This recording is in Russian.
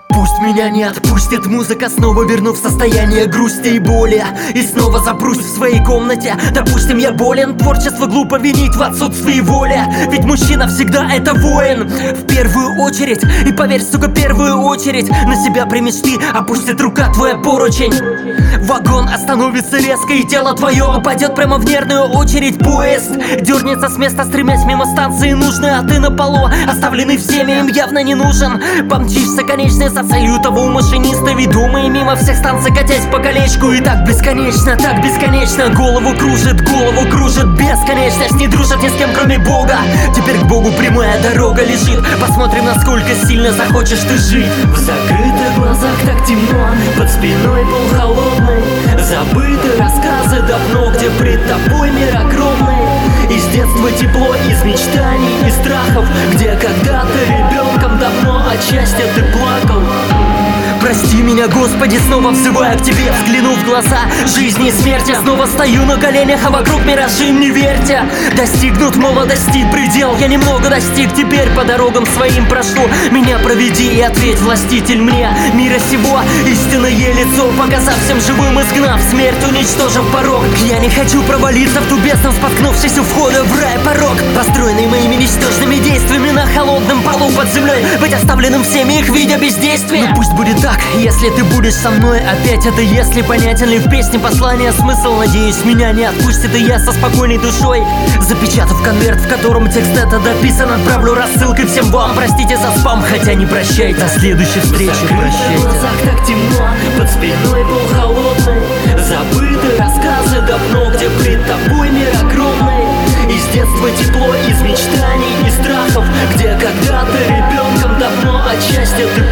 Пусть меня не отпустит музыка, снова верну в состояние грусти и боли. И снова запрусь в своей комнате. Допустим, я болен, творчество глупо винить в отсутствии воли. Ведь мужчина всегда это воин, в первую очередь. И поверь, сука, первую очередь на себя примешь ты, опустит рука твоя поручень. Вагон остановится резко, и тело твое упадет прямо в нервную очередь. Поезд дернется с места, стремясь мимо станции нужной, а ты на полу, оставленный всеми, им явно не нужен. Помчишься, конечная со целью того машиниста, ведомый мимо всех станций, катясь по колечку. И так бесконечно, голову кружит бесконечность. Не дружат ни с кем, кроме Бога. Теперь к Богу прямая дорога лежит. Посмотрим, насколько сильно захочешь ты жить. В закрытых глазах так темно, под спиной пол холодный. Забыты рассказы давно, где пред тобой мир огромный. Из детства тепло, из мечтаний и страхов, где когда-то ребенком давно от счастья ты плакал. Прости меня, Господи, снова взываю к Тебе, взглянув в глаза жизни и смерти. Снова стою на коленях, а вокруг миражи, не верьте. Достигнут молодости предел, я немного достиг. Теперь по дорогам своим прошу. Меня проведи и ответь, властитель мне мира сего. Истинное лицо, показав всем живым, изгнав смерть, уничтожив порог. Я не хочу провалиться в ту бездну, споткнувшись у входа в рай порог, построенный моими ничтожными действиями на холодном полу под землей, быть оставленным всеми их видя бездействия. Но пусть будет так, если ты будешь со мной опять. Это если понятен ли в песне послание, смысл, надеюсь, меня не отпустит. И я со спокойной душой, запечатав конверт, в котором текст это дописан, отправлю рассылкой всем вам. Простите за спам, хотя не прощайте. До следующей встречи, прощайте. В глазах так темно, под спиной пол холодный. Забыты рассказы давно, где пред тобой мир огромный. Из детства тепло, из мечтаний и страхов, где когда-то ребенком давно от счастья ты